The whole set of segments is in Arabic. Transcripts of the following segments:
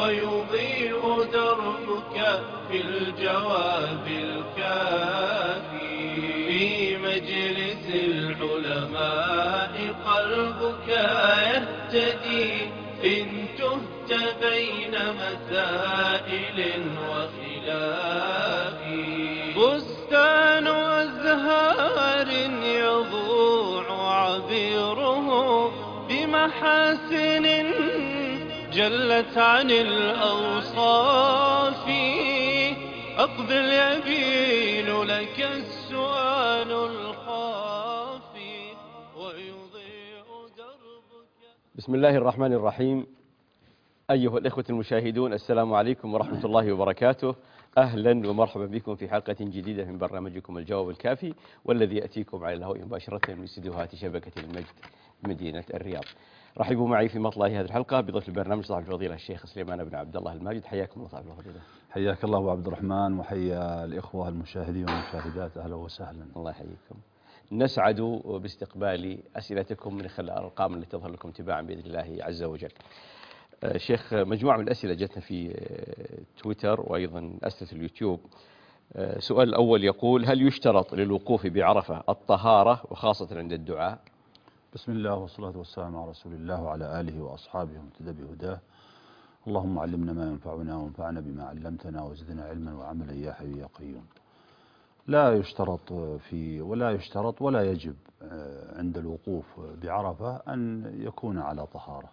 ويضيء دربك في الجواب الكافي. في مجلس العلماء قلبك يهتدي إن تهت بين مسائل وخلاف. بستان أزهار يضوع عبيره بمحاسن جلت عن الأوصاف. أقبل يبين لك السؤال الخافي ويضيء دربك. بسم الله الرحمن الرحيم. أيها الإخوة المشاهدون، السلام عليكم ورحمة الله وبركاته. أهلا ومرحبا بكم في حلقة جديدة من برنامجكم الجواب الكافي، والذي يأتيكم على الهواء مباشرة من استديوهات شبكة المجد مدينة الرياض. رحبوا معي في مطلع هذه الحلقة بضيف البرنامج صاحب الفضيلة الشيخ سليمان بن عبد الله الماجد. حياكم الله صاحب الفضيلة. حياك الله أبو عبد الرحمن، وحيا الإخوة المشاهدين والمشاهدات، أهلا وسهلا. الله يحييكم. نسعد باستقبال أسئلتكم من خلال الأرقام التي تظهر لكم تباعا بإذن الله عز وجل. شيخ، مجموعة من الأسئلة جتنا في تويتر وأيضا أسئلة اليوتيوب. سؤال الأول يقول: هل يشترط للوقوف بعرفة الطهارة وخاصة عند الدعاء؟ بسم الله والصلاة والسلام على رسول الله وعلى آله وأصحابه ومن بهداه. اللهم علمنا ما ينفعنا وانفعنا بما علمتنا وزدنا علما وعملا يا حي يا قيوم. لا يشترط ولا يجب عند الوقوف بعرفة أن يكون على طهارة،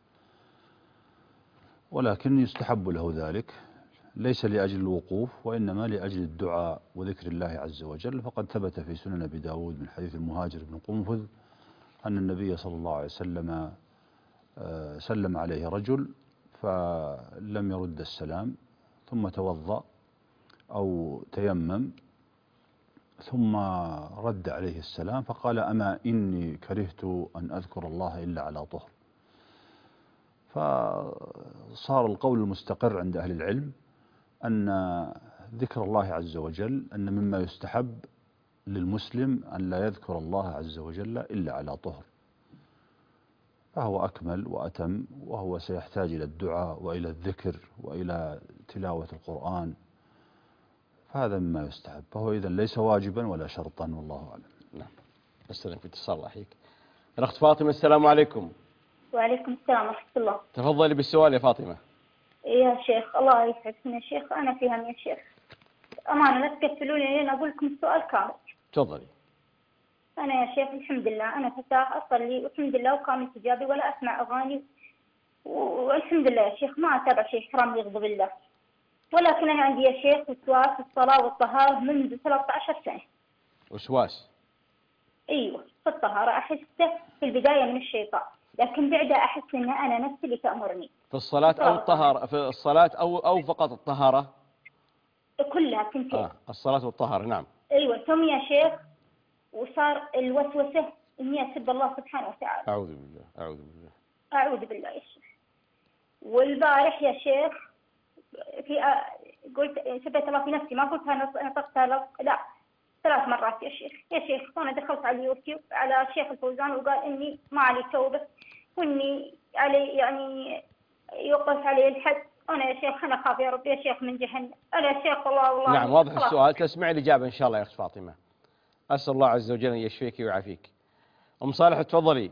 ولكن يستحب له ذلك، ليس لأجل الوقوف وإنما لأجل الدعاء وذكر الله عز وجل. فقد ثبت في سنن أبي داود من حديث المهاجر بن قنفذ أن النبي صلى الله عليه وسلم سلم عليه رجل فلم يرد السلام، ثم توضأ أو تيمم ثم رد عليه السلام فقال: أما إني كرهت أن أذكر الله إلا على طهر. فصار القول المستقر عند أهل العلم أن ذكر الله عز وجل أن مما يستحب للمسلم أن لا يذكر الله عز وجل إلا على طهر، فهو أكمل وأتم، وهو سيحتاج إلى الدعاء وإلى الذكر وإلى تلاوة القرآن، فهذا مما يستحب، فهو إذن ليس واجبا ولا شرطا، والله أعلم. نعم. السلام في اتصال. الله يحييك. الأخت فاطمة، السلام عليكم. وعليكم السلام ورحمة الله. تفضلي بالسؤال يا فاطمة. يا شيخ الله يسعدكم يا شيخ، أنا في هم يا شيخ، أمانة لا تكفلوني لين أقول لكم السؤال كامل. تفضلي. أنا يا شيخ الحمد لله أنا فتاة أصلي والحمد لله وكامل حجابي ولا أسمع أغاني، والحمد لله يا شيخ ما أتابع شيء حرام يغضب الله، ولكن أنا عندي يا شيخ وسواس الصلاة والطهارة منذ 13 سنة. وسواس؟ أيوة، في الطهارة أحسه في البداية من الشيطان، لكن بعدها أحس إن أنا نفسي اللي تأمرني. في الصلاة أو الطهارة؟ في الصلاة أو فقط الطهارة؟ كلها كنتين. الصلاة والطهارة. نعم. أيوة، ثم يا شيخ وصار الوسوسة إني أسب الله سبحانه وتعالى. أعوذ بالله أعوذ بالله أعوذ بالله يا شيخ. والبارح يا شيخ قلت سبيت الله في نفسي، ما قلتها نطقتها لا 3 مرات يا شيخ. يا شيخ أنا دخلت على اليوتيوب على الشيخ الفوزان وقال إني ما علي توبة وإني علي يعني يوقف علي الحد. أنا يا شيخ أنا خاف يا رب يا شيخ من جهنم. أنا يا شيخ والله نعم، واضح السؤال. تسمعي الإجابة إن شاء الله يا أخت فاطمة. أسأل الله عز وجل أن يشفيك ويعافيك. أم صالح تفضلي.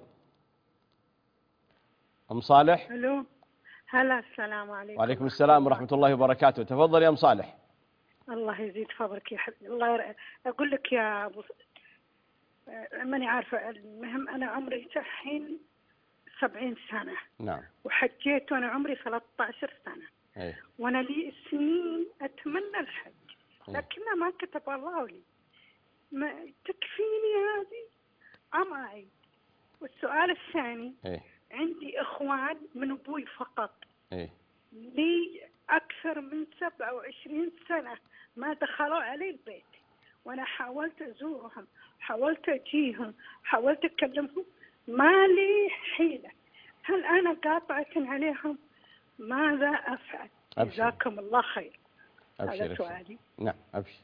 أم صالح. الو، هلا، السلام عليكم. وعليكم السلام ورحمة الله وبركاته. تفضلي يا أم صالح. الله يزيد فضلك يا حبيبي. الله أقول لك يا أبو ماني عارفة، المهم أنا عمري الحين 70 سنة. نعم. وحجيت وأنا عمري 13 سنة. أيه. وأنا لي سنين أتمنى الحج، لكنه ما كتب الله لي. ما تكفيني هذه أم أعيد؟ والسؤال الثاني، عندي إخوان من أبوي فقط. لي أكثر من 27 سنة ما دخلوا علي البيت، وأنا حاولت أزورهم، حاولت أجيهم، حاولت أكلمهم، ما لي حيلة. هل أنا قاطعة عليهم؟ ماذا أفعل؟ جزاكم الله خير. هذا سؤالي. نعم، أبشر.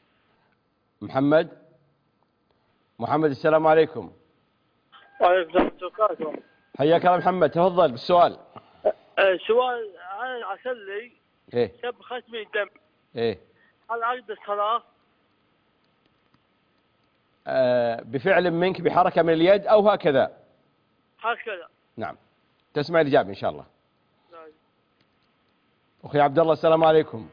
محمد السلام عليكم. وعليكم السلام. حياك الله محمد، تفضل بالسؤال. سؤال، أنا أصلي إيه شب ختمي دم، إيه هل أقدر الصلاة؟ بفعل منك بحركة من اليد أو هكذا؟ هكذا. نعم. تسمع الإجابة إن شاء الله. أخي عبد الله السلام عليكم.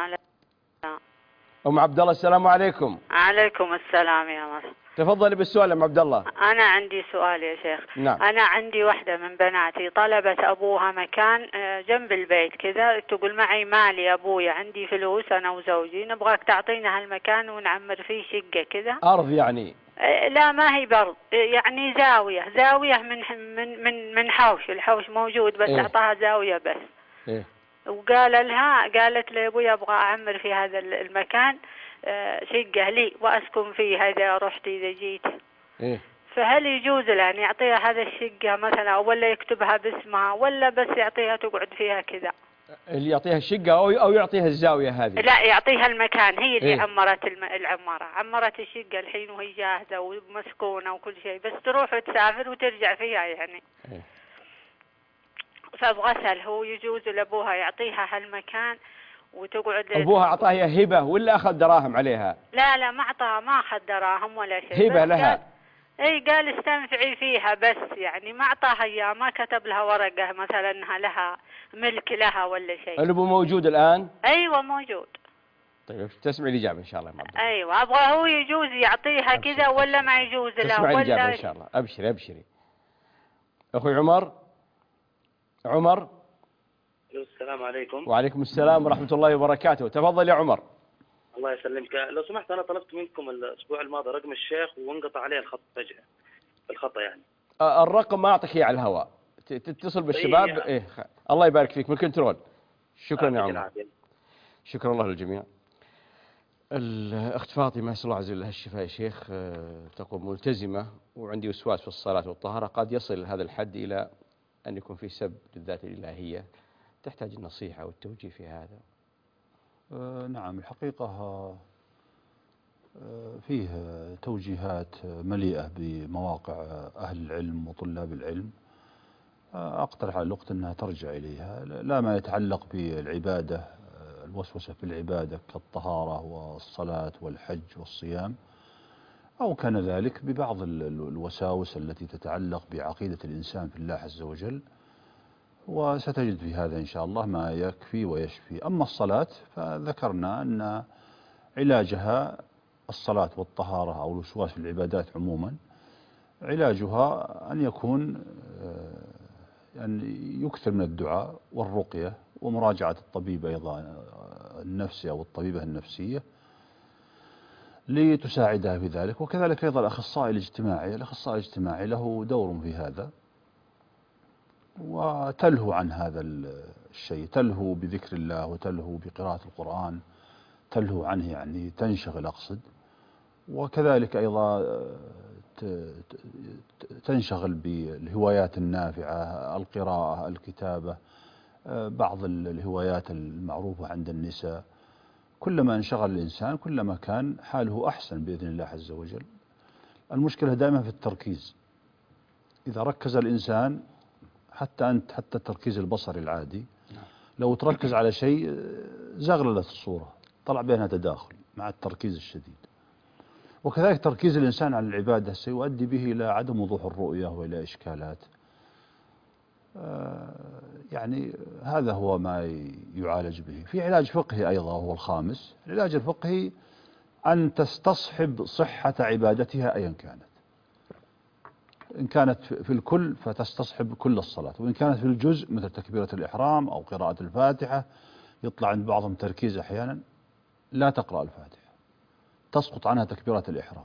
أم عبد الله السلام عليكم. عليكم السلام يا مرحبا. تفضلي بالسؤال يا أم عبد الله. أنا عندي سؤال يا شيخ. نعم. أنا عندي واحدة من بناتي طلبت أبوها مكان جنب البيت كذا، تقول معي مالي أبويا عندي فلوس أنا وزوجي، نبغاك تعطينا هالمكان ونعمر فيه شقة كذا. أرض يعني؟ لا ما هي برض، يعني زاوية من حوش، الحوش موجود بس أعطاها زاوية بس. إيه. قالت لي أبوي أبغى أعمر في هذا المكان شقة لي وأسكن فيها إذا رحت إذا جيت. إيه. فهل يجوز له أن يعطيها هذا الشقة مثلا، ولا يكتبها باسمها، ولا بس يعطيها تقعد فيها كذا؟ اللي يعطيها الشقة أو يعطيها الزاوية هذه؟ لا يعطيها المكان، هي اللي إيه؟ عمرت العمارة، عمرت الشقة الحين وهي جاهزة ومسكونة وكل شيء، بس تروح وتسافر وترجع فيها يعني. إيه؟ فأبغى أسأل، هو يجوز لأبوها يعطيها هالمكان وتقعد؟ أبوها أعطاها هبة ولا أخذ دراهم عليها؟ لا ما أعطاها، ما أخذ دراهم ولا شيء، هبة لها. قال استنفعي فيها بس، يعني ما أعطاها إياه، ما كتب لها ورقة مثلا أنها لها ملك لها ولا شيء. الأبو موجود الآن؟ أيوة موجود. طيب تسمعي الإجابة إن شاء الله يا معبد. أيوة أبغى، هو يجوز يعطيها كذا ولا ما يجوز له؟ تسمعي الإجابة إن شاء الله. أبشري. أخوي عمر. السلام عليكم. وعليكم السلام ورحمة الله وبركاته. تفضل يا عمر. الله يسلمك. لو سمحت أنا طلبت منكم الأسبوع الماضي رقم الشيخ وانقطع عليه الخط فجأة، الخطأ يعني. الرقم ما أعطيك إياه على الهواء، تتصل بالشباب. إيه الله يبارك فيك من كنترول. شكرا يا عمر. شكرا الله للجميع. الأخت فاطمة أسأل الله عز وجل الشفاء يا شيخ، تقول ملتزمة وعندي وسواس في الصلاة والطهارة قد يصل هذا الحد إلى أن يكون في سب للذات الإلهية، تحتاج النصيحة والتوجيه في هذا. نعم الحقيقة فيه توجيهات مليئة بمواقع أهل العلم وطلاب العلم، أقترح على الأخت أنها ترجع إليها، لا ما يتعلق بالعبادة، الوسوسة في العبادة كالطهارة والصلاة والحج والصيام، أو كان ذلك ببعض الوساوس التي تتعلق بعقيدة الإنسان في الله عز وجل، وستجد في هذا إن شاء الله ما يكفي ويشفي. أما الصلاة فذكرنا أن علاجها الصلاة والطهارة أو الوسواس في العبادات عموما، علاجها أن يكون يعني يكثر من الدعاء والرقية ومراجعة الطبيب أيضا النفسي أو الطبيبة النفسية لتساعدها في ذلك، وكذلك أيضا الأخصائي الاجتماعي له دور في هذا، وتلهو عن هذا الشيء، تلهو بذكر الله وتلهو بقراءة القرآن، تلهو عنه يعني تنشغل أقصد، وكذلك أيضا تنشغل بالهوايات النافعة، القراءة، الكتابة، بعض الهوايات المعروفة عند النساء. كلما انشغل الإنسان كلما كان حاله أحسن بإذن الله عز وجل. المشكلة دائما في التركيز، إذا ركز الإنسان حتى التركيز البصري العادي، لو تركز على شيء زغللت الصورة، طلع بينها تداخل مع التركيز الشديد. وكذلك تركيز الإنسان على العبادة سيؤدي به إلى عدم وضوح الرؤية وإلى إشكالات. يعني هذا هو ما يعالج به. في علاج فقهي أيضا وهو الخامس. العلاج الفقهي أن تستصحب صحة عبادتها أيا كانت، إن كانت في الكل فتستصحب كل الصلاة، وإن كانت في الجزء مثل تكبيرة الإحرام أو قراءة الفاتحة يطلع عند بعضهم تركيز أحيانا لا تقرأ الفاتحة، تسقط عنها تكبيرة الإحرام.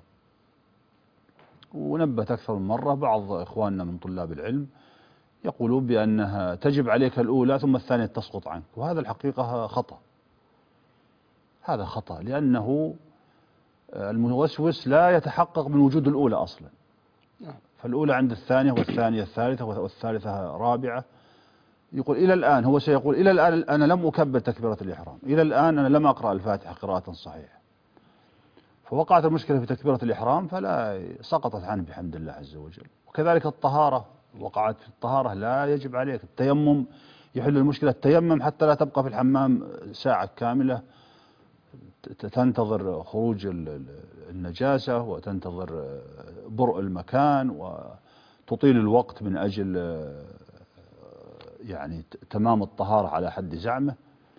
ونبت أكثر من مرة بعض إخواننا من طلاب العلم يقولون بأنها تجب عليك الأولى ثم الثانية تسقط عنك، وهذا الحقيقة خطأ. هذا خطأ، لأنه الموسوس لا يتحقق من وجود الأولى أصلا، فالأولى عند الثانية والثانية الثالثة والثالثة رابعة. يقول إلى الآن، هو سيقول إلى الآن أنا لم أكبر تكبيرة الإحرام، إلى الآن أنا لم أقرأ الفاتحة قراءة صحيحة، فوقعت المشكلة في تكبيرة الإحرام فلا سقطت عنه بحمد الله عز وجل. وكذلك الطهارة، وقعت في الطهارة لا يجب عليك التيمم يحل المشكلة التيمم حتى لا تبقى في الحمام ساعة كاملة تنتظر خروج النجاسة وتنتظر برء المكان وتطيل الوقت من أجل يعني تمام الطهارة على حد زعمه.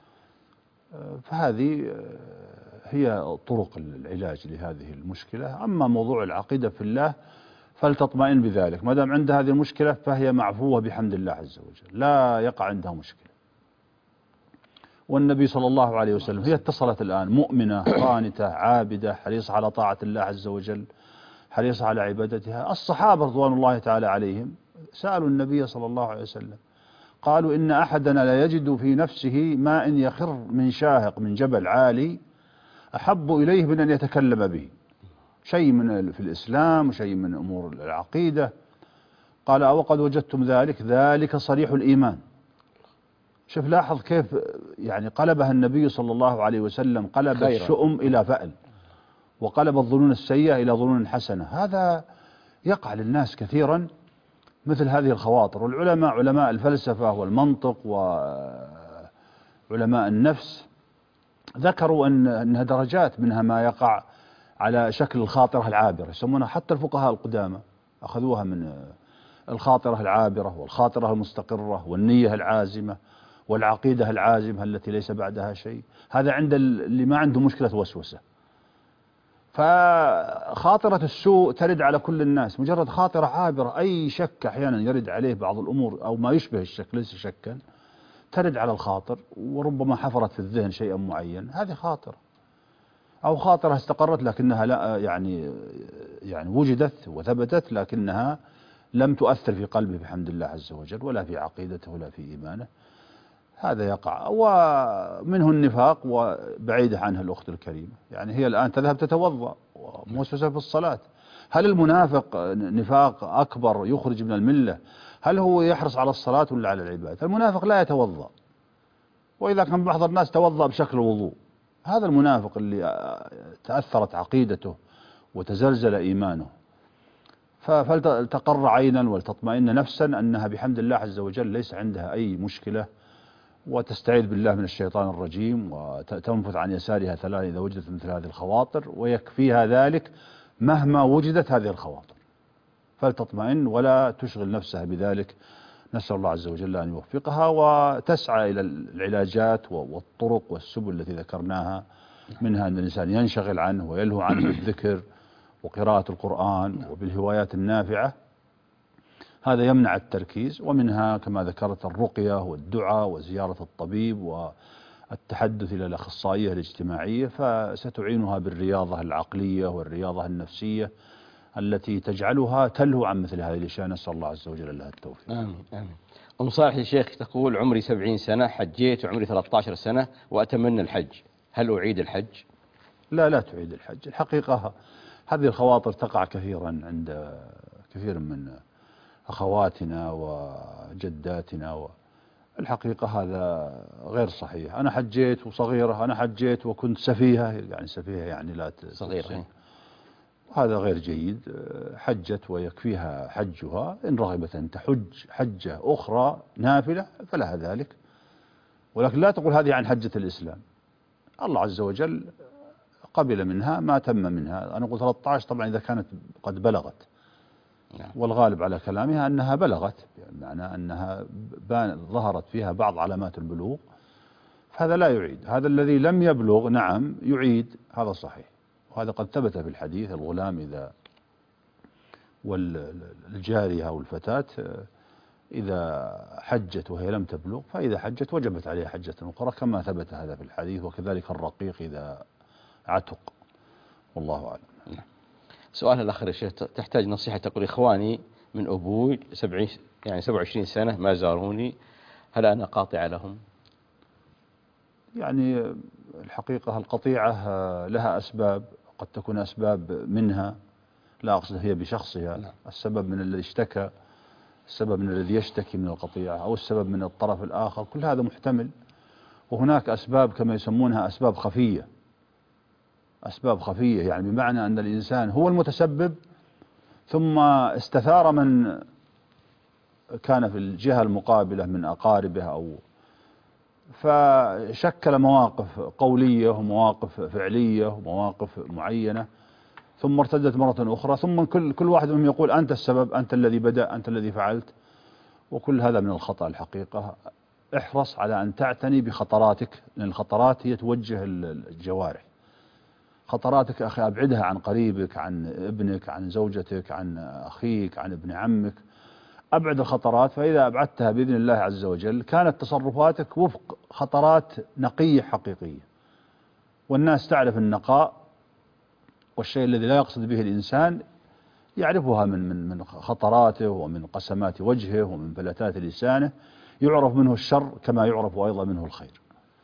فهذه هي طرق العلاج لهذه المشكلة. أما موضوع العقيدة في الله فلتطمئن بذلك، ما دام عندها هذه المشكلة فهي معفوة بحمد الله عز وجل، لا يقع عندها مشكلة. والنبي صلى الله عليه وسلم هي اتصلت الآن مؤمنة قانتة عابدة حريصة على طاعة الله عز وجل، حريصة على عبادتها. الصحابة رضوان الله تعالى عليهم سألوا النبي صلى الله عليه وسلم قالوا إن أحدنا لا يجد في نفسه ماء يخر من شاهق من جبل عالي أحب إليه من أن يتكلم به، شيء من في الإسلام وشيء من أمور العقيدة. قال وقد وجدتم ذلك، ذلك صريح الإيمان. شوف لاحظ كيف يعني قلبها النبي صلى الله عليه وسلم، قلب الشؤم إلى فأل وقلب الظنون السيئة إلى ظنون حسنة. هذا يقع للناس كثيرا مثل هذه الخواطر. والعلماء علماء الفلسفة والمنطق وعلماء النفس ذكروا أنها درجات، منها ما يقع على شكل الخاطرة العابرة، يسمونها حتى الفقهاء القدامى أخذوها من الخاطرة العابرة والخاطرة المستقرة والنية العازمة والعقيدة العازمة التي ليس بعدها شيء. هذا عند اللي ما عنده مشكلة وسوسة. فخاطرة السوء ترد على كل الناس، مجرد خاطرة عابرة، أي شك أحيانا يرد عليه بعض الأمور أو ما يشبه الشك ليس شكا، ترد على الخاطر وربما حفرت في الذهن شيئا معين، هذه خاطرة. أو خاطرة استقرت لكنها لا يعني وجدت وثبتت لكنها لم تؤثر في قلبه بحمد الله عز وجل ولا في عقيدته ولا في إيمانه، هذا يقع. ومنه النفاق وبعيدة عنها الأخت الكريمة، يعني هي الآن تذهب تتوضأ وموسوسة في الصلاة. هل المنافق نفاق أكبر يخرج من الملة؟ هل هو يحرص على الصلاة ولا على العبادة؟ المنافق لا يتوضأ، وإذا كان بعض الناس توضأ بشكل وضوء، هذا المنافق اللي تأثرت عقيدته وتزلزل إيمانه. فلتقر عينا ولتطمئن نفسا أنها بحمد الله عز وجل ليس عندها أي مشكلة، وتستعيذ بالله من الشيطان الرجيم وتنفث عن يسارها 3 إذا وجدت مثل هذه الخواطر، ويكفيها ذلك مهما وجدت هذه الخواطر، فلتطمئن ولا تشغل نفسها بذلك. نسأل الله عز وجل أن يوفقها وتسعى إلى العلاجات والطرق والسبل التي ذكرناها، منها أن الإنسان ينشغل عنه ويلهو عنه بالذكر وقراءة القرآن وبالهوايات النافعة، هذا يمنع التركيز. ومنها كما ذكرت الرقية والدعاء وزيارة الطبيب والتحدث إلى الأخصائية الاجتماعية، فستعينها بالرياضة العقلية والرياضة النفسية التي تجعلها تلهو عن مثل هذه الأشياء. نسأل الله عز وجل لها التوفيق. آمين آمين. أم صالح الشيخ تقول عمري 70 سنة، حجيت وعمري 13 سنة وأتمنى الحج، هل أعيد الحج؟ لا تعيد الحج. الحقيقة هذه الخواطر تقع كثيرا عند كثير من أخواتنا وجداتنا، الحقيقة هذا غير صحيح. أنا حجيت وصغيرة، أنا حجيت وكنت سفيهة، يعني سفيهة يعني لا صغيرة، هذا غير جيد. حجت ويكفيها حجها، إن رغبت أن تحج حجة أخرى نافلة فلها ذلك، ولكن لا تقول هذه عن حجة الإسلام. الله عز وجل قبل منها ما تم منها. أنا أقول 13 طبعا إذا كانت قد بلغت، والغالب على كلامها أنها بلغت، بمعنى أنها ظهرت فيها بعض علامات البلوغ، فهذا لا يعيد. هذا الذي لم يبلغ نعم يعيد، هذا صحيح، وهذا قد ثبت في الحديث. الغلام إذا والجارية أو الفتاة إذا حجت وهي لم تبلغ فإذا حجت وجبت عليها حجة أخرى كما ثبت هذا في الحديث، وكذلك الرقيق إذا عتق، والله أعلم. سؤال الآخر يا شيخ، تحتاج نصيحة. تقول إخواني من أبوي 27 سنة ما زاروني، هل أنا قاطع لهم؟ يعني الحقيقة القطيعة لها أسباب، قد تكون أسباب منها، لا أقصد هي بشخصها، السبب من الذي اشتكى، السبب من الذي يشتكي من القطيعة، أو السبب من الطرف الآخر، كل هذا محتمل. وهناك أسباب كما يسمونها أسباب خفية، أسباب خفية يعني بمعنى أن الإنسان هو المتسبب ثم استثار من كان في الجهة المقابلة من أقاربه فشكل مواقف قولية ومواقف فعلية ومواقف معينة، ثم ارتدت مرة أخرى، ثم كل واحد منهم يقول أنت السبب، أنت الذي بدأ، أنت الذي فعلت، وكل هذا من الخطأ الحقيقة. احرص على أن تعتني بخطراتك، لأن الخطرات هي توجه الجوارح. خطراتك أخي أبعدها عن قريبك، عن ابنك، عن زوجتك، عن أخيك، عن ابن عمك. أبعد الخطرات، فإذا أبعدتها بإذن الله عز وجل كانت تصرفاتك وفق خطرات نقية حقيقية. والناس تعرف النقاء، والشيء الذي لا يقصد به الإنسان يعرفها من خطراته ومن قسمات وجهه ومن فلتات لسانه، يعرف منه الشر كما يعرف أيضا منه الخير.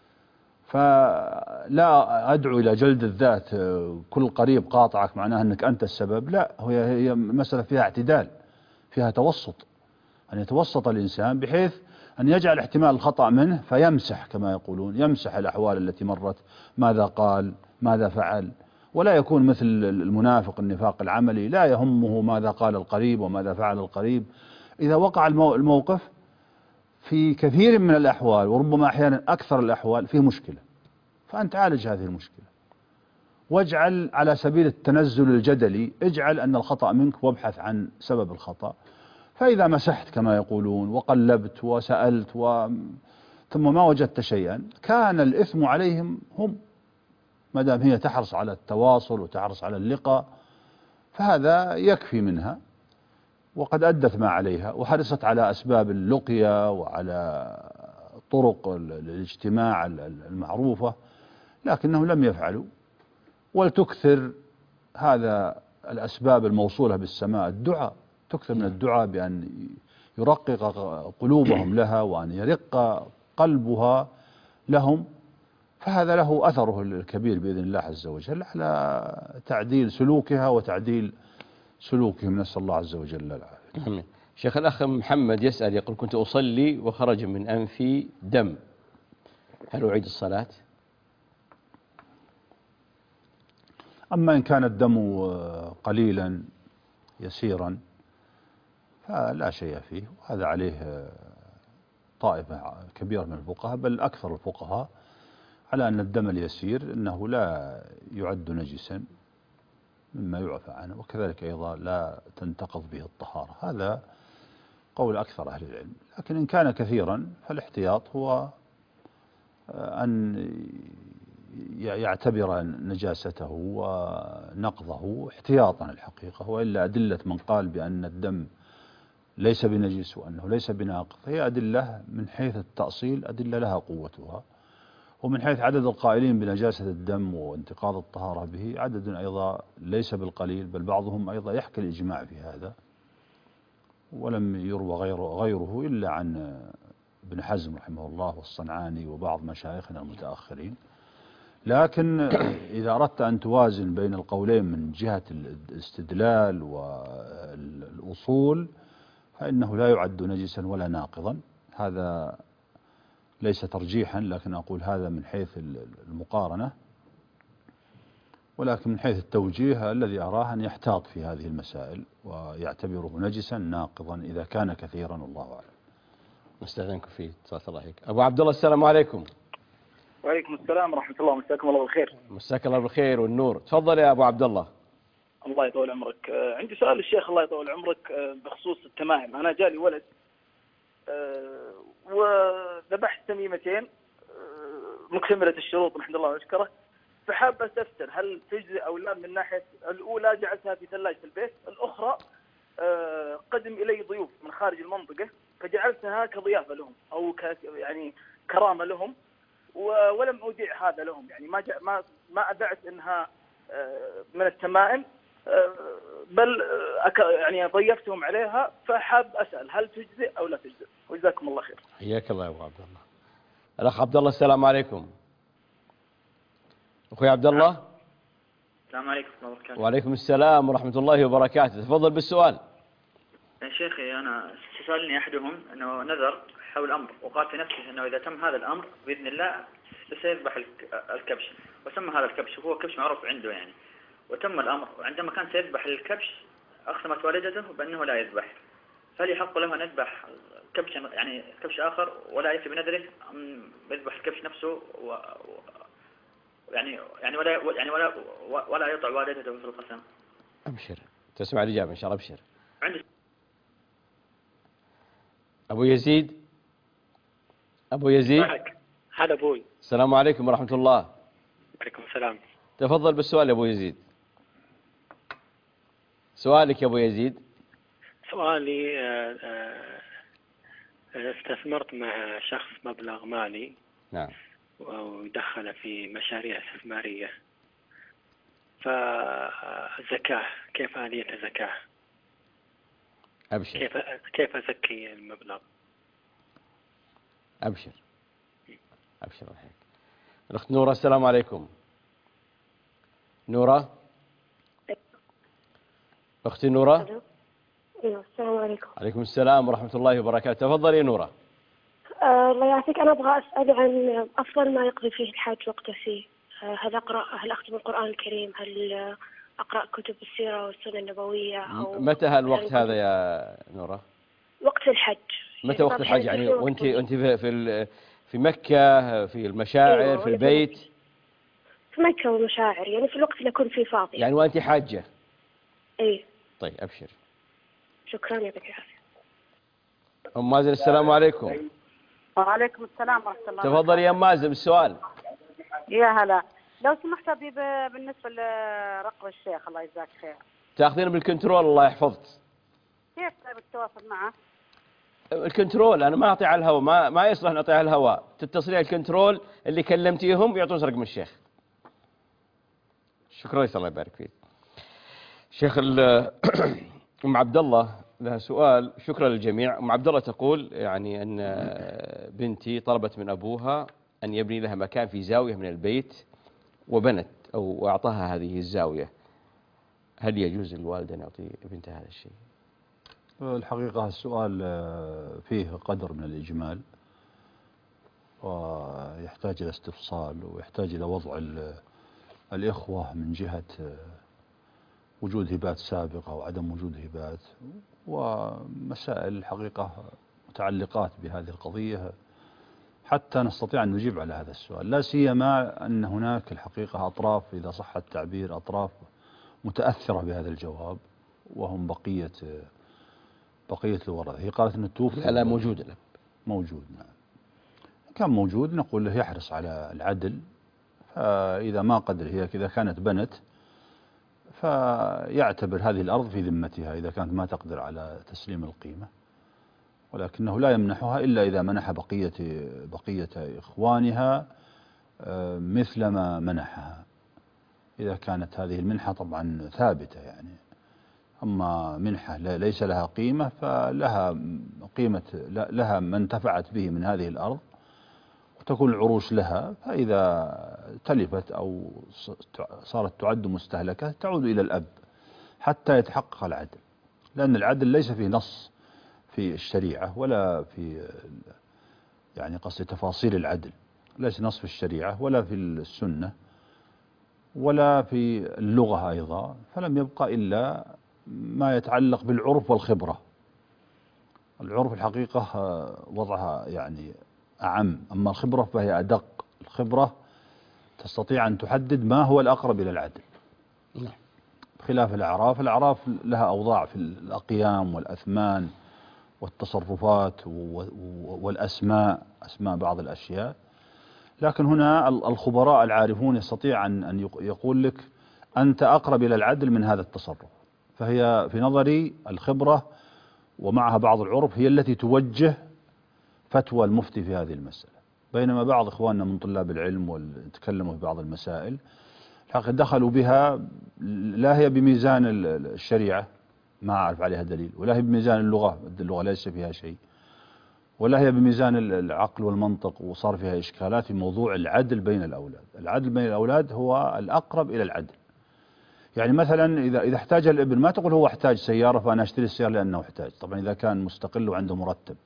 فلا أدعو إلى جلد الذات، كل قريب قاطعك معناه أنك أنت السبب، لا، هي مسألة فيها اعتدال، فيها توسط، أن يتوسط الإنسان بحيث أن يجعل احتمال الخطأ منه فيمسح كما يقولون، يمسح الأحوال التي مرت، ماذا قال، ماذا فعل، ولا يكون مثل المنافق النفاق العملي لا يهمه ماذا قال القريب وماذا فعل القريب. إذا وقع الموقف في كثير من الأحوال وربما أحيانا أكثر الأحوال فيه مشكلة، فأنت عالج هذه المشكلة، واجعل على سبيل التنزل الجدلي، اجعل أن الخطأ منك وابحث عن سبب الخطأ. فإذا مسحت كما يقولون وقلبت وسألت ثم ما وجدت شيئا، كان الإثم عليهم هم، ما دام هي تحرص على التواصل وتحرص على اللقاء، فهذا يكفي منها، وقد أدت ما عليها وحرصت على أسباب اللقيا وعلى طرق الاجتماع المعروفة، لكنهم لم يفعلوا. ولتكثر هذا الأسباب الموصولة بالسماء الدعاء، تكثر من الدعاء بأن يرقق قلوبهم لها وأن يرق قلبها لهم، فهذا له أثره الكبير بإذن الله عز وجل على تعديل سلوكها وتعديل سلوكهم، نسأل الله عز وجل العافية. آمين. شيخ الأخ محمد يسأل يقول: كنت أصلي وخرج من أنفي دم، هل أعيد الصلاة؟ أما إن كان الدم قليلا يسيرا فلا شيء فيه، وهذا عليه طائفة كبيرة من الفقهاء، بل أكثر الفقهاء، على أن الدم اليسير أنه لا يعد نجسا مما يعفى عنه، وكذلك أيضا لا تنتقض به الطهارة. هذا قول أكثر أهل العلم. لكن إن كان كثيرا فالاحتياط هو أن يعتبر نجاسته ونقضه احتياطا الحقيقة، وإلا أدلة من قال بأن الدم ليس بنجس وأنه ليس بناقض هي أدلة من حيث التأصيل أدلة لها قوتها، ومن حيث عدد القائلين بنجاسة الدم وانتقاض الطهارة به عدد أيضا ليس بالقليل، بل بعضهم أيضا يحكي الإجماع في هذا، ولم يروى غيره إلا عن ابن حزم رحمه الله والصنعاني وبعض مشايخنا المتأخرين. لكن إذا أردت أن توازن بين القولين من جهة الاستدلال والأصول فإنه لا يعد نجسا ولا ناقضا. هذا ليس ترجيحا، لكن أقول هذا من حيث المقارنة، ولكن من حيث التوجيه الذي أراه أن يحتاط في هذه المسائل ويعتبره نجسا ناقضا إذا كان كثيرا، والله أعلم. نستأذنكم فيه، صلى الله عليك. أبو عبد الله السلام عليكم. وعليكم السلام ورحمة الله، مساكم الله بالخير. مساك الله بالخير والنور، تفضل يا أبو عبد الله. الله يطول عمرك. عندي سؤال للشيخ الله يطول عمرك بخصوص التمائم. أنا جالي ولد وذبحت تميمتين مكتملة الشروط الحمد لله واشكره، فحاب أستفسر هل تجزي أو لا. من ناحية الأولى جعلتها في ثلاجة البيت، الأخرى قدم إلي ضيوف من خارج المنطقة فجعلتها كضيافة لهم أو يعني كرامة لهم، ولم أودع هذا لهم، يعني ما أدعت أنها من التمائم، بل يعني ضيفتهم عليها، فحاب أسأل هل تجزئ أو لا تجزئ، وجزاكم الله خير. حياك الله يا أبو عبد الله. الأخ عبد الله السلام عليكم. أخوي عبد الله. السلام عليكم ورحمة الله وبركاته. وعليكم السلام ورحمة الله وبركاته، تفضل بالسؤال. يا شيخي أنا سألني أحدهم أنه نذر حول أمر، وقال في نفسه أنه إذا تم هذا الأمر بإذن الله سيذبح الكبش، وسمى هذا الكبش وهو كبش معروف عنده يعني، وتم الأمر، وعندما كان سيذبح الكبش أقسمت والدته بأنه لا يذبح، فهل يحق له أن يذبح كبشا يعني كبش آخر ولا يفي بنذره، أم يذبح الكبش نفسه يعني ولا يطع والدته في القسم؟ أبشر، تسمع الإجابة إن شاء الله. أبشر. عندي أبو يزيد. هذا أبوي. السلام عليكم ورحمة الله. عليكم السلام. تفضل بالسؤال يا أبو يزيد. سؤالك يا أبو يزيد. سؤالي استثمرت مع شخص مبلغ مالي. نعم. ودخل في مشاريع استثمارية، فالزكاة كيف آلية الزكاة؟ أبشر. كيف أزكي المبلغ؟ أبشر الحين. الأخت نورة. السلام عليكم. نورة. أختي نورة. ايوه السلام عليكم. عليكم السلام ورحمة الله وبركاته. تفضلي يا نورة. الله يعافيك، أنا أبغى أسأل عن أفضل ما يقضي فيه الحاج وقته فيه. هل أختم القرآن الكريم؟ هل أقرأ كتب السيرة والسنة النبوية؟ أو متى هالوقت هذا يا نورة؟ وقت الحج. متى وقت الحج يعني؟ وأنت في مكة، في المشاعر، أيوة، في البيت؟ في مكة والمشاعر، يعني في الوقت اللي أكون فيه فاضي. يعني وأنت حاجة؟ إيه. طيب أبشر. شكرا يعطيك العافية. أم مازن. السلام عليكم. وعليكم السلام ورحمة الله. تفضل يا أم مازن السؤال. يا هلا، لو سمحت أبي بالنسبة لرقم الشيخ الله يجزاك خير. تاخذين بالكنترول الله يحفظك. كيف طيب التواصل معه؟ الكنترول أنا ما أعطي على الهواء، ما يصلح نعطي على الهواء، تتصلي على الكنترول اللي كلمتيهم يعطون رقم الشيخ. شكرا الله يبارك فيك. شيخ أم عبد الله لها سؤال. شكرا للجميع. أم عبد الله تقول يعني أن بنتي طلبت من أبوها أن يبني لها مكان في زاوية من البيت وبنت أو أعطاها هذه الزاوية، هل يجوز للوالد أن يعطي بنتها هذا الشيء؟ الحقيقة السؤال فيه قدر من الإجمال ويحتاج إلى استفصال ويحتاج إلى وضع الإخوة من جهة وجود هبات سابقة وعدم وجود هبات، ومسائل الحقيقة متعلقات بهذه القضية حتى نستطيع أن نجيب على هذا السؤال، لا سيما أن هناك الحقيقة أطراف إذا صح التعبير أطراف متأثرة بهذا الجواب وهم بقية الورثة. هي قالت أنه توفي. لا موجود. لا موجود. نعم كان موجود نقول له يحرص على العدل، فإذا ما قدر هي إذا كانت بنت فيعتبر هذه الأرض في ذمتها إذا كانت ما تقدر على تسليم القيمة، ولكنه لا يمنحها إلا إذا منح بقية إخوانها مثل ما منحها، إذا كانت هذه المنحة طبعا ثابتة يعني. أما منحة ليس لها قيمة فلها قيمة، لها ما انتفعت به من هذه الأرض وتكون العروش لها، فإذا تلفت أو صارت تعد مستهلكة تعود إلى الأب حتى يتحقق العدل، لأن العدل ليس فيه نص في الشريعة ولا في يعني قصد تفاصيل العدل، ليس نص في الشريعة ولا في السنة ولا في اللغة أيضا، فلم يبقى إلا ما يتعلق بالعرف والخبرة. العرف الحقيقة وضعها يعني أعم، أما الخبرة فهي أدق. الخبرة تستطيع أن تحدد ما هو الأقرب إلى العدل بخلاف الأعراف. الأعراف لها أوضاع في الأقيام والأثمان والتصرفات والأسماء، أسماء بعض الأشياء، لكن هنا الخبراء العارفون يستطيع أن يقول لك أنت أقرب إلى العدل من هذا التصرف. فهي في نظري الخبرة ومعها بعض العرف هي التي توجه فتوى المفتي في هذه المسألة، بينما بعض إخواننا من طلاب العلم وتكلموا في بعض المسائل الحقيقة دخلوا بها لا هي بميزان الشريعة ما أعرف عليها دليل، ولا هي بميزان اللغة ليس فيها شيء، ولا هي بميزان العقل والمنطق، وصار فيها إشكالات في موضوع العدل بين الأولاد. العدل بين الأولاد هو الأقرب إلى العدل. يعني مثلا إذا احتاج الابن ما تقول هو احتاج سيارة فأنا أشتري السيارة لأنه احتاج، طبعا إذا كان مستقل وعنده مرتب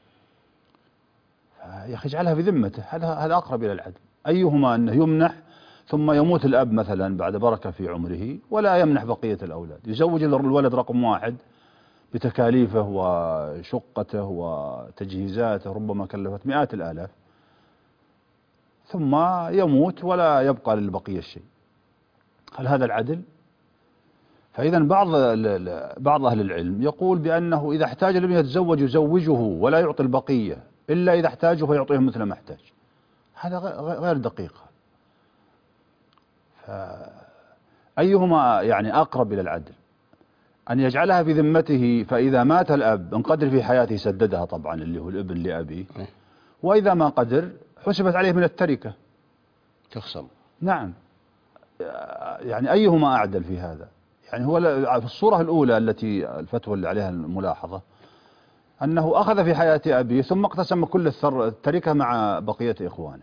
يا أخي اجعلها في ذمته، هذا أقرب إلى العدل. أيهما أنه يمنح ثم يموت الأب مثلا بعد بركة في عمره ولا يمنح بقية الأولاد، يزوج الولد رقم واحد بتكاليفه وشقته وتجهيزاته، ربما كلفت مئات الآلاف، ثم يموت ولا يبقى للبقية شيء. هل هذا العدل؟ فإذا بعض أهل العلم يقول بأنه إذا احتاج لم يتزوج يزوجه ولا يعطي البقية إلا إذا احتاجه فيعطيهم مثل ما احتاج. هذا غير دقيق. فأيهما يعني أقرب إلى العدل؟ أن يجعلها في ذمته، فإذا مات الأب إن قدر في حياته سددها طبعا اللي هو الابن لأبيه، وإذا ما قدر حسبت عليه من التركة تخصم. نعم. يعني أيهما أعدل في هذا؟ يعني هو في الصورة الأولى التي الفتوى اللي عليها الملاحظة أنه أخذ في حياة أبيه ثم اقتسم كل التركة مع بقية إخوانه،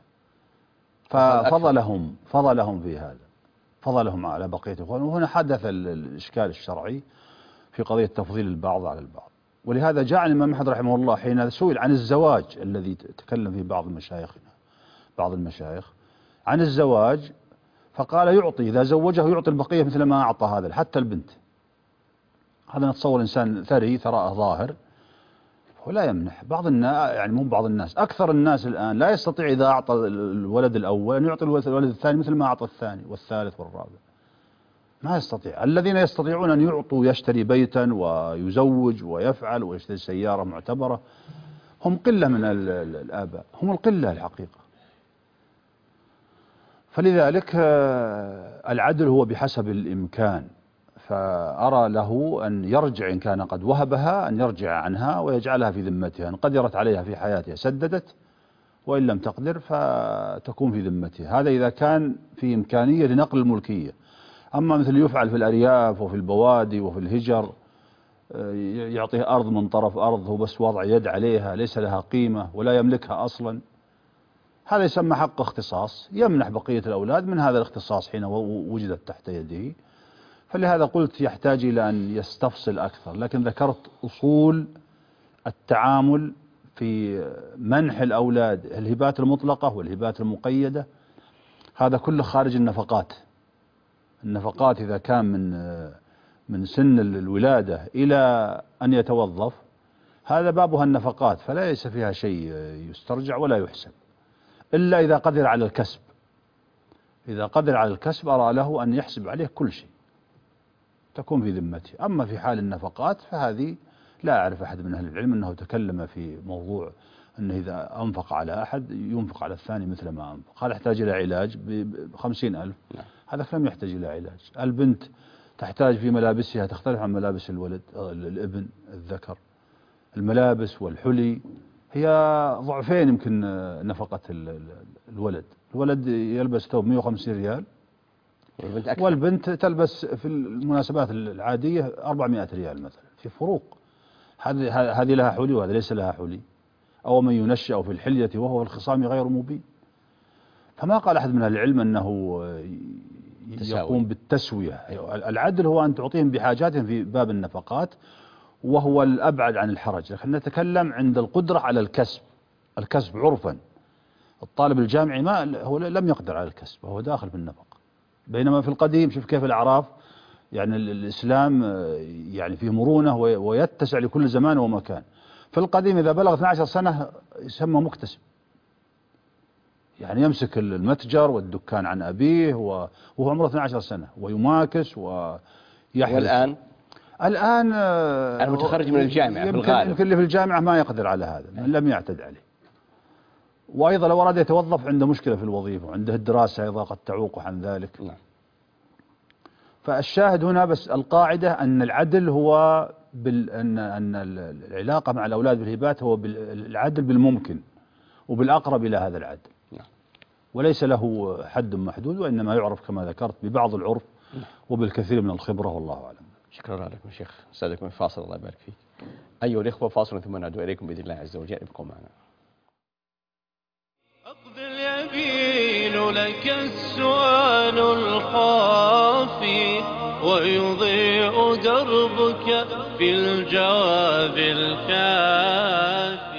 ففضلهم في هذا، فضلهم على بقية إخوانه. وهنا حدث الإشكال الشرعي في قضية تفضيل البعض على البعض. ولهذا جاء الإمام أحمد رحمه الله حين سئل عن الزواج الذي تكلم فيه بعض المشايخ عن الزواج، فقال يعطي إذا زوجه يعطي البقية مثل ما أعطى هذا حتى البنت. هذا نتصور إنسان ثري ثراء ظاهر ولا يمنح. بعض الناس، يعني مو بعض الناس، أكثر الناس الآن لا يستطيع إذا أعطى الولد الأول أن يعطي الولد الثاني مثل ما أعطى الثاني والثالث والرابع. ما يستطيع. الذين يستطيعون أن يعطوا، يشتري بيتا ويزوج ويفعل ويشتري سيارة معتبرة، هم قلة من الآباء، هم القلة الحقيقة. فلذلك العدل هو بحسب الإمكان. فأرى له أن يرجع إن كان قد وهبها أن يرجع عنها ويجعلها في ذمتها. إن قدرت عليها في حياتها سددت، وإن لم تقدر فتكون في ذمتها. هذا إذا كان في إمكانية لنقل الملكية. أما مثل يفعل في الأرياف وفي البوادي وفي الهجر، يعطيه أرض من طرف أرض هو بس وضع يد عليها ليس لها قيمة ولا يملكها أصلا، هذا يسمى حق اختصاص، يمنح بقية الأولاد من هذا الاختصاص حين وجدت تحت يده. فلهذا قلت يحتاج إلى أن يستفصل أكثر، لكن ذكرت أصول التعامل في منح الأولاد الهبات المطلقة والهبات المقيدة. هذا كله خارج النفقات. النفقات إذا كان من سن الولادة إلى أن يتوظف، هذا بابها النفقات، فليس فيها شيء يسترجع ولا يحسب إلا إذا قدر على الكسب. إذا قدر على الكسب أرى له أن يحسب عليه كل شيء، تكون في ذمته. أما في حال النفقات فهذه لا أعرف أحد من أهل العلم أنه تكلم في موضوع أنه إذا أنفق على أحد ينفق على الثاني مثل ما أنفق. هذا يحتاج إلى علاج ب50,000، هذا لم يحتاج إلى علاج. البنت تحتاج في ملابسها تختلف عن ملابس الابن الذكر. الملابس والحلي هي ضعفين يمكن نفقة الولد. الولد يلبس ثوب 150 ريال، والبنت تلبس في المناسبات العادية 400 ريال مثلا. في فروق. هذه لها حلي وهذا ليس لها حلي. أو من ينشأ في الحلية وهو في الخصام غير مبين. فما قال أحد من العلم أنه يقوم بالتسوية. العدل هو أن تعطيهم بحاجاتهم في باب النفقات، وهو الأبعد عن الحرج. لكن نتكلم عند القدرة على الكسب عرفا. الطالب الجامعي هو لم يقدر على الكسب وهو داخل في النفقة. بينما في القديم شوف كيف الأعراف، يعني الإسلام يعني فيه مرونة ويتسع لكل زمان ومكان. في القديم إذا بلغ 12 سنة يسمى مكتسب، يعني يمسك المتجر والدكان عن أبيه وهو عمره 12 سنة ويماكس ويحرس. الآن المتخرج من الجامعة في الغالب، يمكن اللي في الجامعة ما يقدر على هذا، لم يعتد عليه. وأيضا لو أراد يتوظف عنده مشكلة في الوظيفة وعنده الدراسة أيضا قد تعوقه عن ذلك. فالشاهد هنا بس القاعدة أن العدل هو أن العلاقة مع الأولاد بالهبات هو العدل بالممكن وبالأقرب إلى هذا العدل، وليس له حد محدود، وإنما يعرف كما ذكرت ببعض العرف وبالكثير من الخبرة، والله أعلم. شكرا لكم شيخ. سألكم فاصل، الله يبارك فيك. أيها الإخوة، فاصل ثم نعود إليكم بإذن الله عز وجل. ابقوا معنا. أقبل يبين لك السؤال الخافي، ويضيء دربك بالجواب الكافي.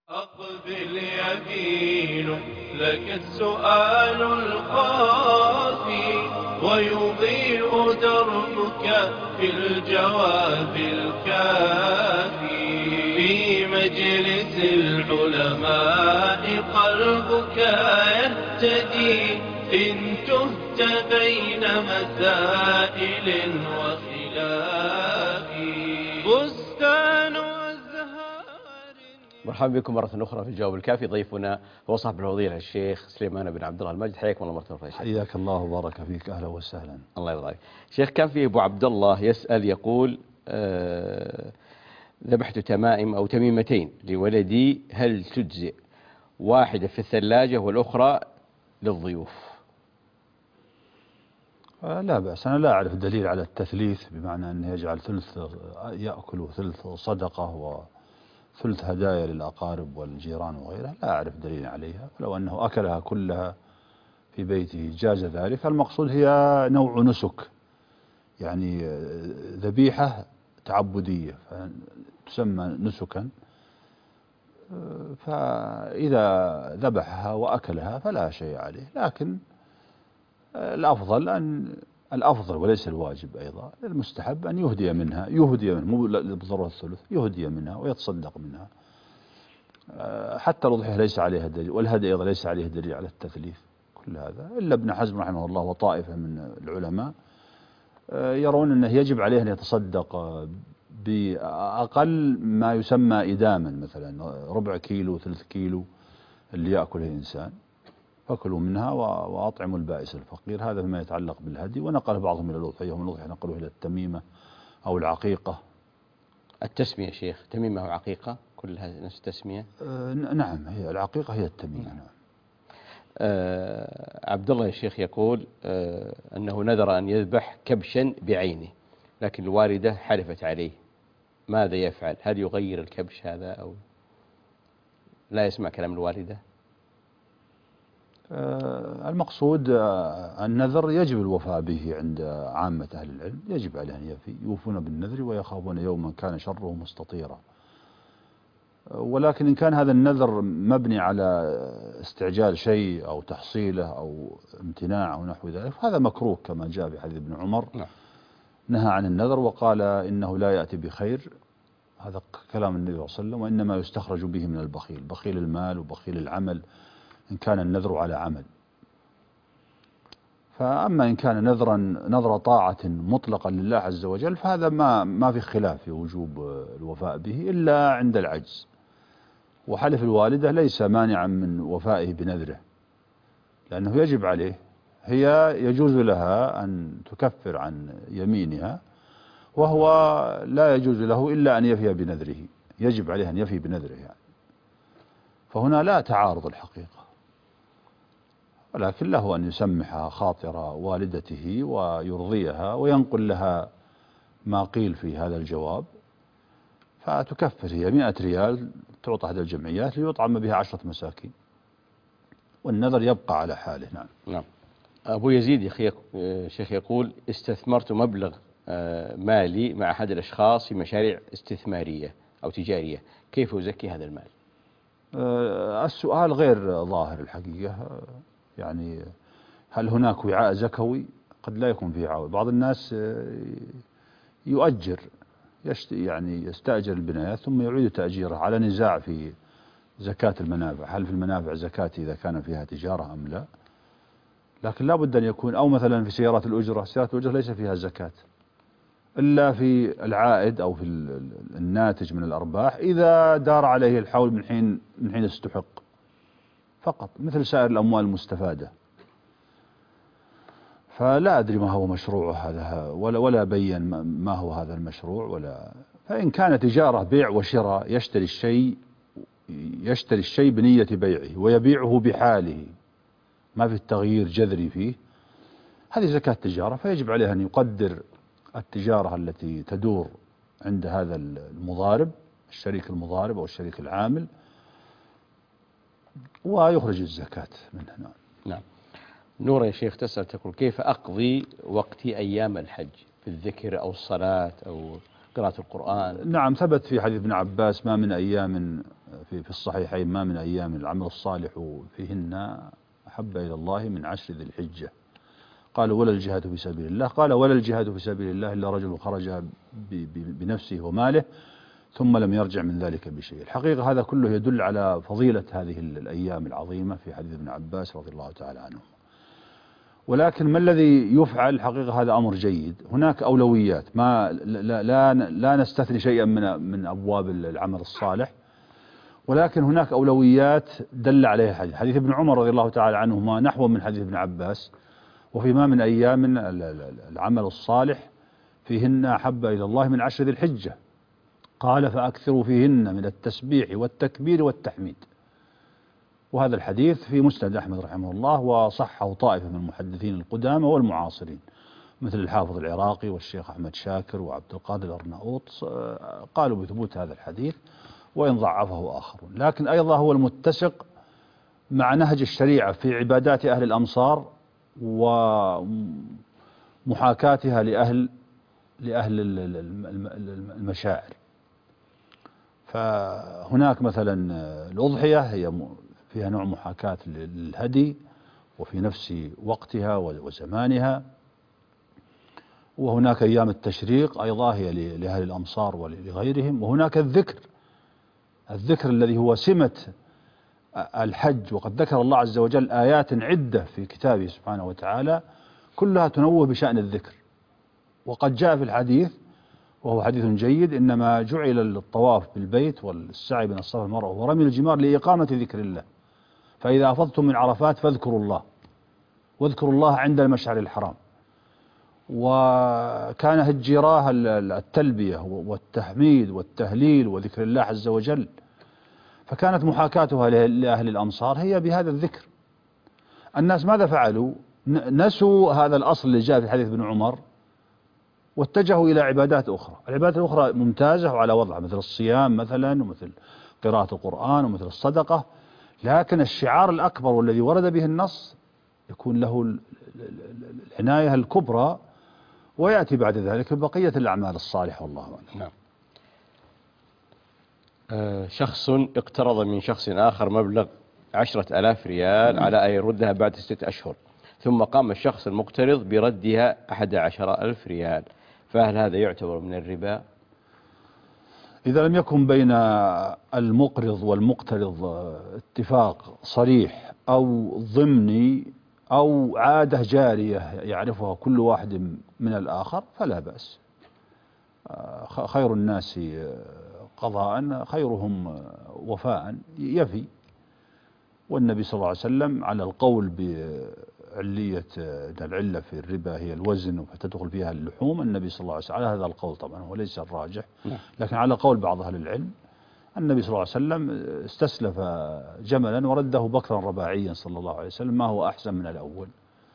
أقبل يمين لك السؤال الخافي ويضيء دربك في الجواب الكافي في مجلس العلماء قلبك يهتدي إن تهت بين مسائل وخلاف بستان مرحبا بكم مرة أخرى في الجواب الكافي. ضيفنا هو صاحب الفضيلة الشيخ سليمان بن عبد الله المجد. حياكم الله مرة أخرى. حياك الله وبارك فيك، أهلا وسهلا. الله يرضى عليك. شيخ، كان في أبو عبد الله يسأل يقول ذبحت تمائم أو تميمتين لولدي، هل تجزئ واحدة في الثلاجة والأخرى للضيوف؟ لا بأس. أنا لا أعرف دليل على التثليث، بمعنى أنه يجعل ثلث يأكل وثلث صدقة وثلث هدايا للأقارب والجيران وغيرها. لا أعرف دليل عليها، ولو أنه أكلها كلها في بيته جاز ذلك. المقصود هي نوع نسك، يعني ذبيحة تعبدية فتسمى نسكا، فإذا ذبحها وأكلها فلا شيء عليه. لكن الأفضل وليس الواجب أيضا، المستحب أن يهدي منها مو بالضرورة الثلث، يهدي منها ويتصدق منها. حتى الأضحية ليس عليها دليل، والهدي أيضا ليس عليه دليل على التثليث. كل هذا إلا ابن حزم رحمه الله وطائفة من العلماء يرون أنه يجب عليه أن يتصدق بأقل ما يسمى إداما، مثلا ربع كيلو 3 كيلو اللي يأكله إنسان، فكلوا منها وأطعموا البائس الفقير. هذا فيما يتعلق بالهدي. ونقل بعضهم إلى الأضحية، ومن الأضحية نقلوه إلى التميمة أو العقيقة. التسمية شيخ، تميمة وعقيقة كلها نفس التسمية؟ نعم، هي العقيقة هي التميمة. نعم. عبد الله يا شيخ يقول أنه نذر أن يذبح كبشا بعينه، لكن الوالدة حلفت عليه، ماذا يفعل؟ هل يغير الكبش هذا أو لا يسمع كلام الوالدة؟ المقصود النذر يجب الوفاء به عند عامة أهل العلم، يجب عليه أن يوفون بالنذر ويخافون يوما كان شره مستطيرا. ولكن إن كان هذا النذر مبني على استعجال شيء أو تحصيله أو امتناع أو نحو ذلك، هذا مكروه كما جاء في حديث ابن عمر نهى عن النذر وقال إنه لا يأتي بخير. هذا كلام النبي صلى الله عليه وسلم. وإنما يستخرج به من البخيل، بخيل المال وبخيل العمل إن كان النذر على عمل. فأما إن كان نذر طاعة مطلقا لله عز وجل فهذا ما في خلاف في وجوب الوفاء به إلا عند العجز. وحلف الوالدة ليس مانعا من وفائه بنذره، لأنه يجب عليه. هي يجوز لها أن تكفر عن يمينها، وهو لا يجوز له إلا أن يفي بنذره، يجب عليه أن يفي بنذره يعني. فهنا لا تعارض الحقيقة، ولكن له أن يسمح خاطر والدته ويرضيها وينقل لها ما قيل في هذا الجواب، فتكفر هي 100 ريال تعطى أحد الجمعيات ليطعم بها 10 مساكين، والنذر يبقى على حاله. نعم. أبو يزيد شيخ يقول استثمرت مبلغ مالي مع أحد الأشخاص في مشاريع استثمارية أو تجارية، كيف أزكي هذا المال؟ السؤال غير ظاهر الحقيقة. يعني هل هناك وعاء زكوي؟ قد لا يكون فيه وعاء. بعض الناس يؤجر، يعني يستأجر البنايات ثم يعيد تأجيرها على نزاع في زكاة المنافع. هل في المنافع زكاة إذا كان فيها تجارة أم لا؟ لكن لا بد أن يكون. أو مثلا في سيارات الأجرة، سيارات الأجرة ليس فيها زكاة إلا في العائد أو في الناتج من الأرباح إذا دار عليه الحول من حين استحق فقط، مثل سائر الأموال المستفادة. فلا أدري ما هو مشروع هذا ولا بين ما هو هذا المشروع فإن كان تجارة بيع وشراء، يشتري الشيء بنية بيعه ويبيعه بحاله، ما في التغيير جذري فيه، هذه زكاة تجارة. فيجب عليه أن يقدر التجارة التي تدور عند هذا المضارب، الشريك المضارب أو الشريك العامل، ويخرج الزكاة منها. نعم. نورة يا شيخ تسأل تقول كيف أقضي وقتي أيام الحج في الذكر أو الصلاة أو قراءة القرآن. نعم، ثبت في حديث ابن عباس ما من أيام في الصحيحين ما من أيام العمل الصالح فيهن أحب إلى الله من 10 ذي الحجة. قالوا ولا الجهاد في سبيل الله؟ قال ولا الجهاد في سبيل الله إلا رجل خرج بنفسه وماله ثم لم يرجع من ذلك بشيء. الحقيقة هذا كله يدل على فضيلة هذه الأيام العظيمة في حديث ابن عباس رضي الله تعالى عنه. ولكن ما الذي يفعل؟ حقيقة هذا أمر جيد. هناك أولويات، ما لا نستثني شيئا من أبواب العمل الصالح، ولكن هناك أولويات دل عليها حديث ابن عمر رضي الله تعالى عنهما نحو من حديث ابن عباس. وفيما من أيام العمل الصالح فيهن أحب إلى الله من 10 ذي الحجة. قال فأكثروا فيهن من التسبيح والتكبير والتحميد. وهذا الحديث في مسند أحمد رحمه الله، وصحه طائفة من المحدثين القدامى والمعاصرين مثل الحافظ العراقي والشيخ أحمد شاكر وعبد القادر الأرناؤوط، قالوا بثبوت هذا الحديث وإن ضعفه آخرون. لكن أيضا هو المتسق مع نهج الشريعة في عبادات أهل الأمصار ومحاكاتها لأهل المشاعر. فهناك مثلا الأضحية هي فيها نوع محاكاة للهدي وفي نفس وقتها وزمانها. وهناك أيام التشريق أيضا هي لأهل الأمصار ولغيرهم. وهناك الذكر الذي هو سمة الحج، وقد ذكر الله عز وجل آيات عدة في كتابه سبحانه وتعالى كلها تنوه بشأن الذكر. وقد جاء في الحديث وهو حديث جيد إنما جعل الطواف بالبيت والسعي بين الصفا والمروة ورمي الجمار لإقامة ذكر الله، فإذا أفضتم من عرفات فاذكروا الله واذكروا الله عند المشعر الحرام. وكان هجراها التلبية والتحميد والتهليل وذكر الله عز وجل، فكانت محاكاتها لأهل الأمصار هي بهذا الذكر. الناس ماذا فعلوا؟ نسوا هذا الأصل اللي جاء في حديث ابن عمر واتجهوا إلى عبادات أخرى. العبادات الأخرى ممتازة وعلى وضعها مثل الصيام مثلا ومثل قراءة القرآن ومثل الصدقة، لكن الشعار الأكبر والذي ورد به النص يكون له العناية الكبرى، ويأتي بعد ذلك بقية الأعمال الصالحة والله أعلم. نعم. شخص اقترض من شخص آخر مبلغ 10,000 ريال على أن يردها بعد 6 أشهر، ثم قام الشخص المقترض بردها 11,000 ريال، فهل هذا يعتبر من الربا؟ إذا لم يكن بين المقرض والمقترض اتفاق صريح أو ضمني أو عادة جارية يعرفها كل واحد من الآخر فلا بأس. خير الناس قضاء خيرهم وفاء يفي. والنبي صلى الله عليه وسلم على القول بعلية العلة في الربا هي الوزن فتدخل فيها اللحوم، النبي صلى الله عليه وسلم على هذا القول طبعا وليس الراجح، لكن على قول بعض أهل العلم النبي صلى الله عليه وسلم استسلف جملا ورده بكرا رباعيا صلى الله عليه وسلم ما هو أحسن من الأول،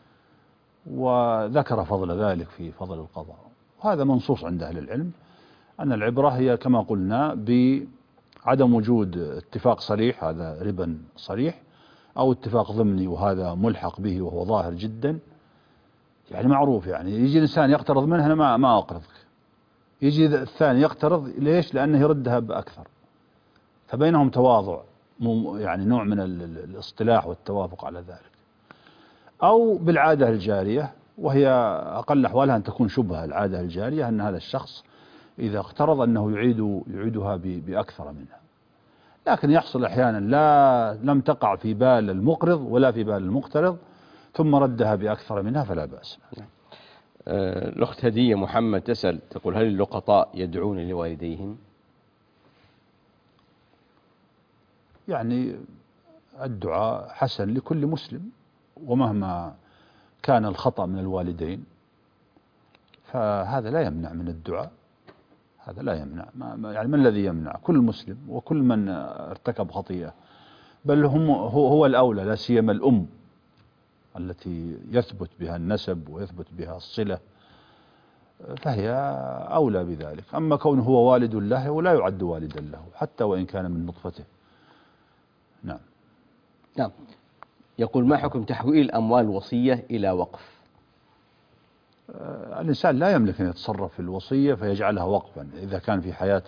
وذكر فضل ذلك في فضل القضاء. وهذا منصوص عند أهل العلم أن العبرة هي كما قلنا بعدم وجود اتفاق صريح، هذا ربا صريح، أو اتفاق ضمني وهذا ملحق به وهو ظاهر جدا، يعني معروف. يعني يجي الإنسان يقترض منه أنا ما أقرضك، يجي الثاني يقترض ليش؟ لأنه يردها بأكثر، فبينهم تواضع، يعني نوع من الاصطلاح والتوافق على ذلك. أو بالعادة الجارية، وهي أقل أحوالها أن تكون شبهة. العادة الجارية أن هذا الشخص إذا اقترض أنه يعيدها بأكثر منها، لكن يحصل أحيانا لم تقع في بال المقرض ولا في بال المقترض ثم ردها بأكثر منها فلا بأس. الأخت هدية محمد تسأل تقول هل اللقطاء يدعون لوالديهم؟ يعني الدعاء حسن لكل مسلم، ومهما كان الخطأ من الوالدين فهذا لا يمنع من الدعاء، هذا لا يمنع. يعني ما الذي يمنع؟ كل مسلم وكل من ارتكب خطيئة، بل هو الأولى، لا سيما الأم التي يثبت بها النسب ويثبت بها الصلة، فهي أولى بذلك. أما كونه هو والد له ولا يعد والدا له حتى وإن كان من نطفته. نعم. نعم. يقول ما حكم تحويل أموال الوصية إلى وقف؟ الإنسان لا يملك أن يتصرف في الوصية فيجعلها وقفا إذا كان في حياة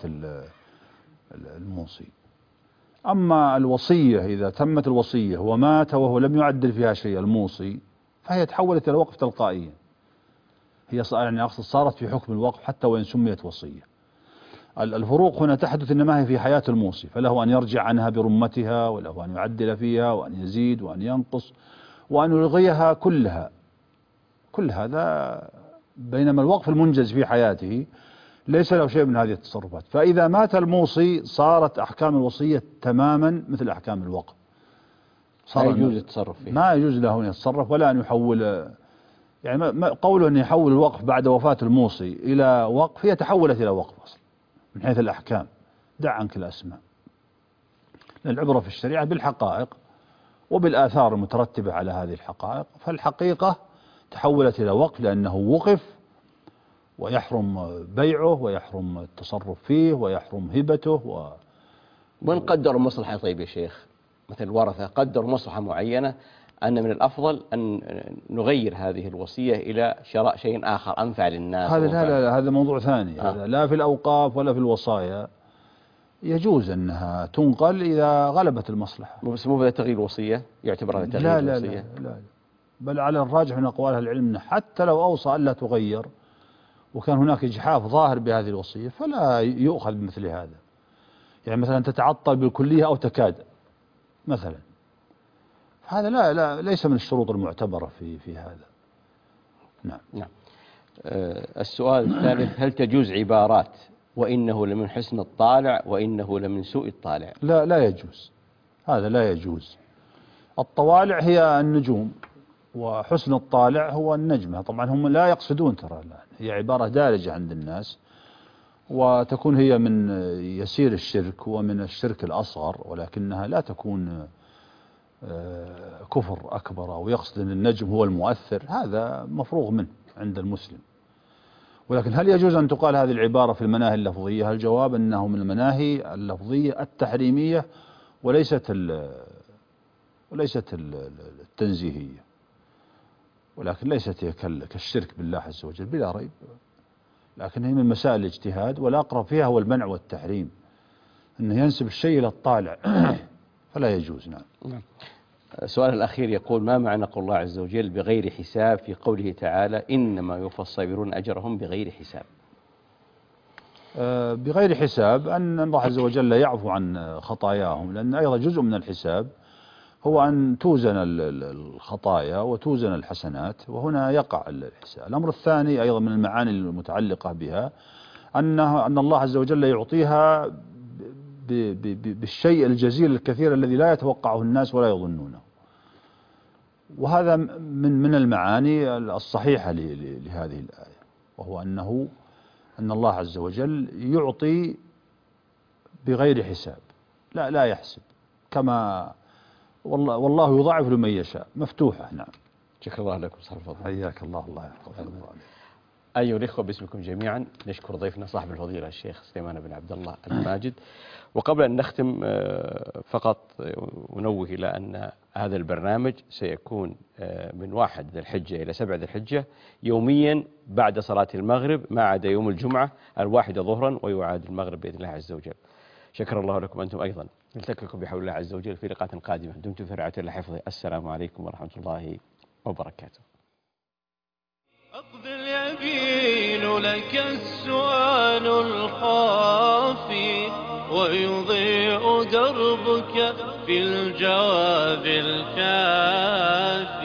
الموصي. أما الوصية إذا تمت الوصية ومات وهو لم يعدل فيها شيء الموصي فهي تحولت إلى وقف تلقائيا، هي يعني أقصد صارت في حكم الوقف حتى وإن سميت وصية. الفروق هنا تحدث إنما هي في حياة الموصي، فله أن يرجع عنها برمتها، وله أن يعدل فيها وأن يزيد وأن ينقص وأن يلغيها كلها، كل هذا. بينما الوقف المنجز في حياته ليس له شيء من هذه التصرفات. فإذا مات الموصي صارت أحكام الوصية تماما مثل أحكام الوقف، لا يجوز التصرف فيه، ما يجوز له أن يتصرف ولا أن يحول. يعني قوله أن يحول الوقف بعد وفاة الموصي إلى وقف، هي تحولت إلى وقف أصلا من حيث الأحكام، دع عنك الأسماء. العبرة في الشريعة بالحقائق وبالآثار المترتبة على هذه الحقائق، فالحقيقة تحولت إلى وقف لأنه وقف ويحرم بيعه ويحرم التصرف فيه ويحرم هبته. وإن قدروا مصلحة، طيب يا شيخ، مثل الورثة قدروا مصلحة معينة أن من الأفضل أن نغير هذه الوصية إلى شراء شيء آخر أنفع للناس، هذا لا هذا موضوع ثاني. هذا لا في الأوقاف ولا في الوصايا يجوز أنها تنقل إذا غلبت المصلحة. بس مو تغيير الوصية يعتبر هذا تغيير الوصية؟ لا بل على الراجح من أقوال أهل العلم حتى لو أوصى ألا تغير وكان هناك إجحاف ظاهر بهذه الوصية فلا يؤخذ بمثل هذا. يعني مثلا تتعطل بالكلية أو تكاد مثلا، هذا لا ليس من الشروط المعتبرة في هذا. نعم. السؤال الثالث: هل تجوز عبارات وإنه لمن حسن الطالع وإنه لمن سوء الطالع؟ لا يجوز، هذا لا يجوز. الطوالع هي النجوم وحسن الطالع هو النجمة. طبعا هم لا يقصدون، ترى الآن هي عبارة دارجة عند الناس وتكون هي من يسير الشرك ومن الشرك الأصغر، ولكنها لا تكون كفر أكبر أو يقصد أن النجم هو المؤثر، هذا مفروغ منه عند المسلم. ولكن هل يجوز أن تقال هذه العبارة في المناهي اللفظية؟ الجواب أنه من المناهي اللفظية التحريمية وليست التنزيهية، ولكن ليست هي كالشرك بالله عز وجل بلا ريب، لكن هي من مسائل الاجتهاد، والأقرب فيها هو المنع والتحريم، أنه ينسب الشيء إلى الطالع فلا يجوز. نعم. السؤال الأخير يقول: ما معنى قول الله عز وجل بغير حساب في قوله تعالى إنما يوفى الصابرون أجرهم بغير حساب؟ بغير حساب أن الله عز وجل يعفو عن خطاياهم، لأن أيضا جزء من الحساب هو أن توزن الخطايا وتوزن الحسنات، وهنا يقع الحساب. الأمر الثاني أيضا من المعاني المتعلقة بها أن الله عز وجل يعطيها بالشيء الجزيل الكثير الذي لا يتوقعه الناس ولا يظنونه، وهذا من المعاني الصحيحة لهذه الآية، وهو أن الله عز وجل يعطي بغير حساب، لا يحسب، كما والله يضاعف لمن يشاء، مفتوحة. نعم. شكرا الله لكم صاحب الفضيلة. حياك الله يحفظك. أيها الإخوة، باسمكم جميعا نشكر ضيفنا صاحب الفضيلة الشيخ سليمان بن عبد الله الماجد. وقبل أن نختم فقط أنوه إلى أن هذا البرنامج سيكون من 1 ذي الحجة إلى 7 ذي الحجة يوميا بعد صلاة المغرب، ما عدا يوم الجمعة 1 ظهرا، ويعاد المغرب بإذن الله عز وجل. شكر الله لكم أنتم أيضا. نلتقيكم بحول الله عز وجل في لقاءات قادمة. دمتم في رعاية الله حفظه. السلام عليكم ورحمة الله وبركاته. أقضي اليمين لك السؤال الخافي، ويضيء دربك في الجواب الكافي.